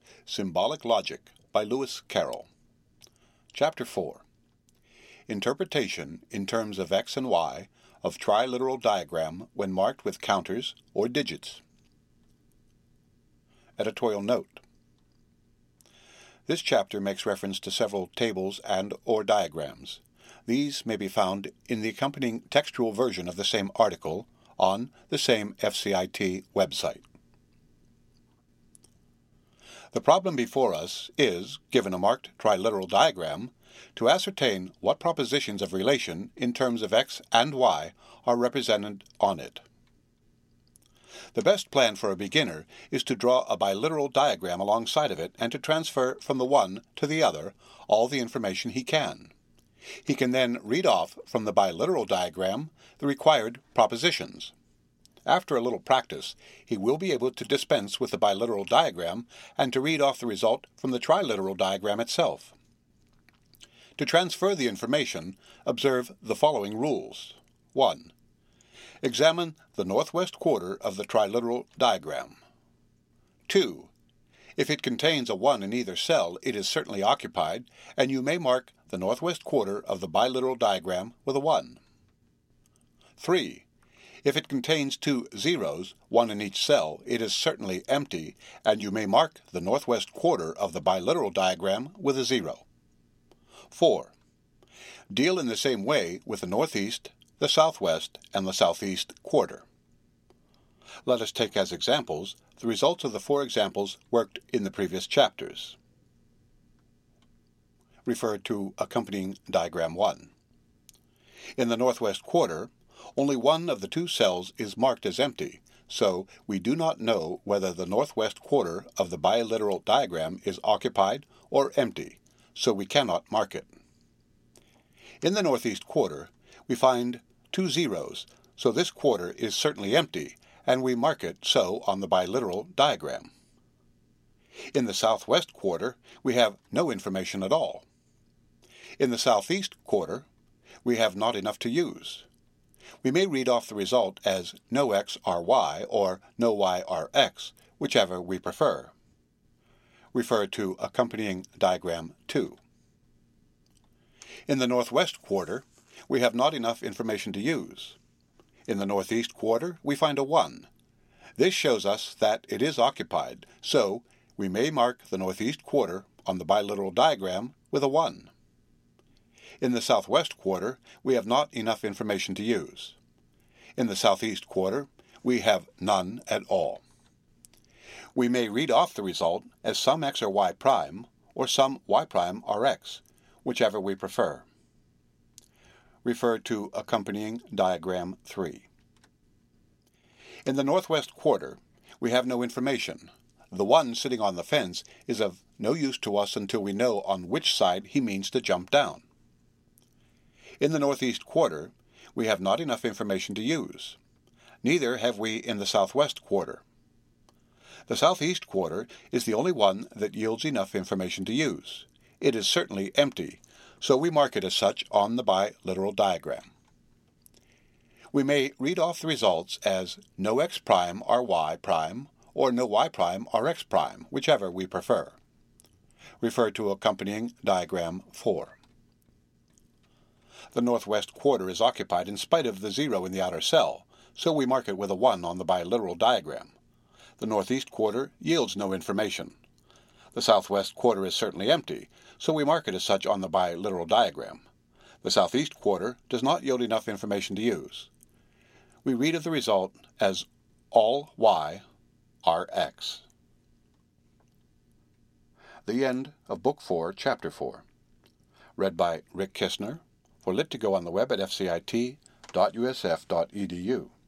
Symbolic Logic by Lewis Carroll. Chapter 4. Interpretation in terms of x and y of triliteral diagram when marked with counters or digits. Editorial note. This chapter makes reference to several tables and/or diagrams. These may be found in the accompanying textual version of the same article on the same FCIT website. The problem before us is, given a marked triliteral diagram, to ascertain what propositions of relation in terms of x and y are represented on it. The best plan for a beginner is to draw a biliteral diagram alongside of it and to transfer from the one to the other all the information he can. He can then read off from the biliteral diagram the required propositions. After a little practice, he will be able to dispense with the biliteral diagram and to read off the result from the triliteral diagram itself. To transfer the information, observe the following rules. 1. Examine the northwest quarter of the triliteral diagram. 2. If it contains a 1 in either cell, it is certainly occupied, and you may mark the northwest quarter of the biliteral diagram with a 1. 3. If it contains 2 zeros, 1 in each cell, it is certainly empty, and you may mark the northwest quarter of the biliteral diagram with a 0. 4. Deal in the same way with the northeast, the southwest, and the southeast quarter. Let us take as examples the results of the 4 examples worked in the previous chapters. Refer to accompanying diagram 1. In the northwest quarter, only 1 of the 2 cells is marked as empty, so we do not know whether the northwest quarter of the biliteral diagram is occupied or empty, so we cannot mark it. In the northeast quarter, we find 2 zeros, so this quarter is certainly empty, and we mark it so on the biliteral diagram. In the southwest quarter, we have no information at all. In the southeast quarter, we have not enough to use. We may read off the result as no x are y or no y are x, whichever we prefer. Refer to accompanying diagram 2. In the northwest quarter, we have not enough information to use. In the northeast quarter, we find a 1. This shows us that it is occupied, so we may mark the northeast quarter on the biliteral diagram with a 1. In the southwest quarter, we have not enough information to use. In the southeast quarter, we have none at all. We may read off the result as some x are y prime, or some y prime are x, whichever we prefer. Refer to accompanying diagram 3. In the northwest quarter, we have no information. The 1 sitting on the fence is of no use to us until we know on which side he means to jump down. In the northeast quarter, we have not enough information to use. Neither have we in the southwest quarter. The southeast quarter is the only one that yields enough information to use. It is certainly empty, so we mark it as such on the biliteral diagram. We may read off the results as no x prime are y prime, or no y prime are x prime, whichever we prefer. Refer to accompanying diagram 4. The northwest quarter is occupied in spite of the 0 in the outer cell, so we mark it with a 1 on the biliteral diagram. The northeast quarter yields no information. The southwest quarter is certainly empty, so we mark it as such on the biliteral diagram. The southeast quarter does not yield enough information to use. We read of the result as all y are x. The end of Book 4, Chapter 4. Read by Rick Kistner for Lit2Go on the web at fcit.usf.edu.